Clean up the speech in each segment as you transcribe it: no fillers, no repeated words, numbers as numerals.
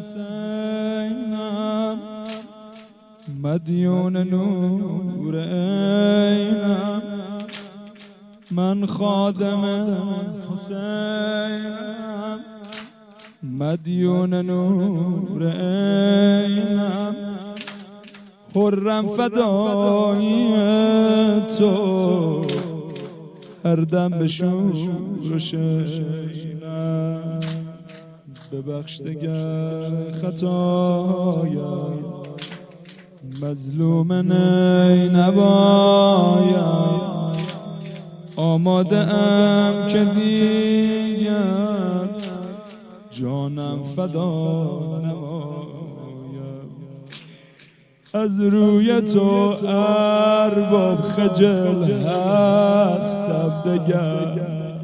حسینم مدیون نور عینم من خادم حسینم مدیون نور عینم حرم فدایی تو هر دم به شور و شینم ببخش دگر خطایم مظلوم نبایم آماده ام که دیگر جانم فدا نمایم از روی تو ارباب خجل هستم دگر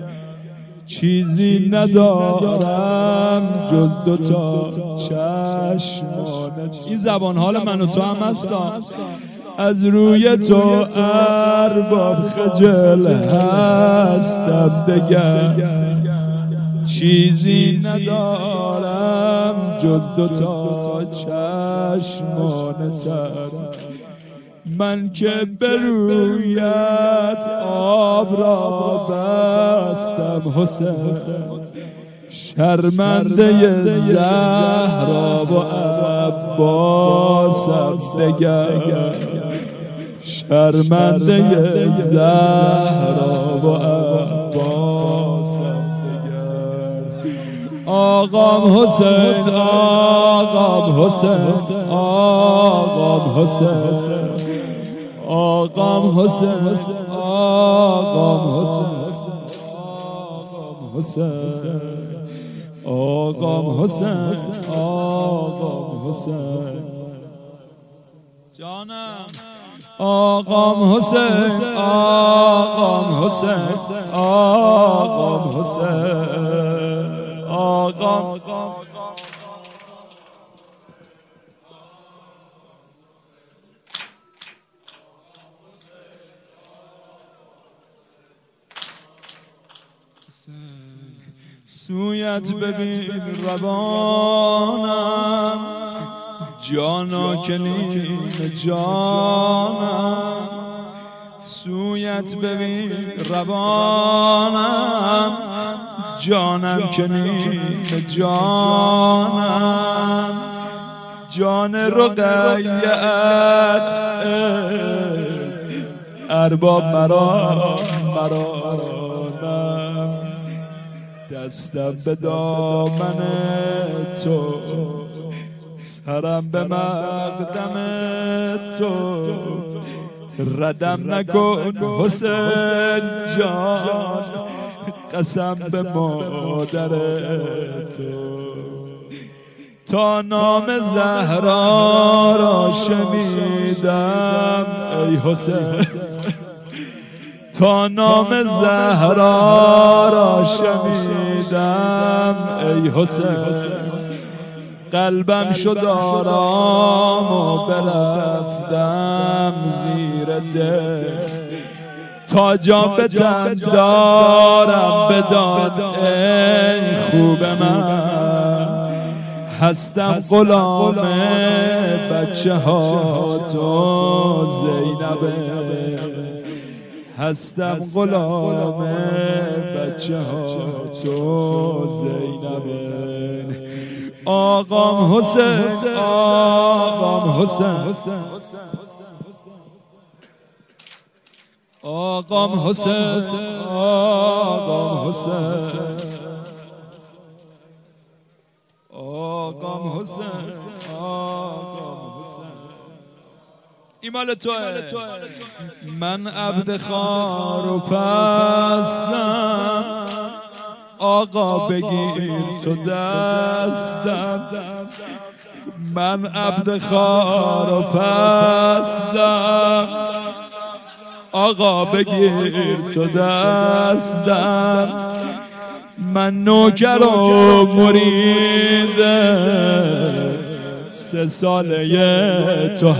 چیزی ندارم جز دوتا چشمانت. این زبان حال من و تو هم هستم. از روی تو ارباب خجل هستم دگر چیزی ندارم جز دوتا چشمانت. من که به رویت آب را بستم حسین شرمنده زهرا و عباسم دگر شرمنده زهرا و عباسم دگر آقام حسین آقام حسین آقام حسین آقام حسین آقام حسین آقام حسین آقام حسین جانم آقام حسین آقام حسین آقام حسین آقام سویت ببین روانم جانا کنین جانم سویت ببین روانم جانم کنین جانم جان رقیت ارباب مرانم دستم به دامن تو سرم به مقدم تو ردم نکن حسین جان قسم به مادر تو تا نام زهرا را شنیدم ای حسین تا نام زهرا را شنیدم ای حسین قلبم شد آرام و برفتم زیر دل تا جان به تن دارم بدان ای خوب من هستم غلام بچه ها تو زینبه هستم غلام بچه ها تو زینبه آقام حسین آقام حسین آقام حسین آقام حسین آقام حسین آقام حسین ایمال توه من عبد خوار و پستم آقا بگیر تو دستم من عبد خوار و پستم آقا بگیر تو دستم من نوکر و مرید 3 ساله تو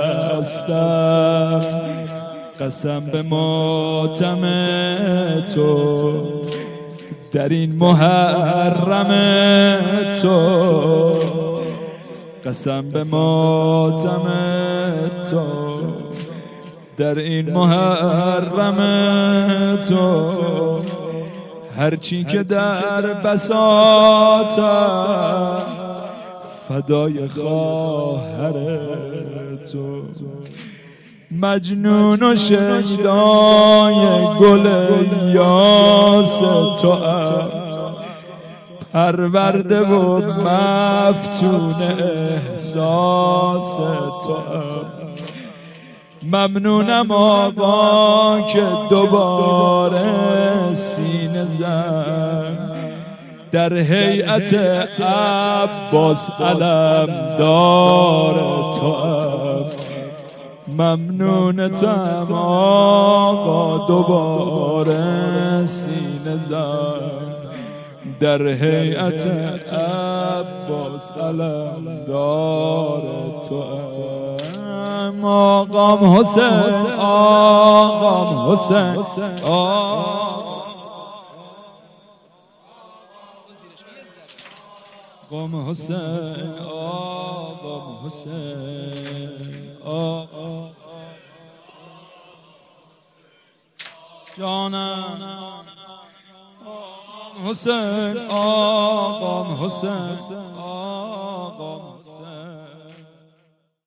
هستم قسم به ماتم تو در این محرم تو قسم به ماتم تو در این محرم تو، هرچی که در بساط است فدای خواهر تو. مجنون و شیدای گل یاس تو پرورده و مفتون احساس تو. ممنونم آقا که دوباره سینه زن در هیئت عباس علمدار تو. ممنونتم آقا دوباره سینه زن در هیئت عباس علمدار تو. آقام حسین، آقام حسین، آقام حسین، آقام حسین، آقام جانم حسین، آقام حسین.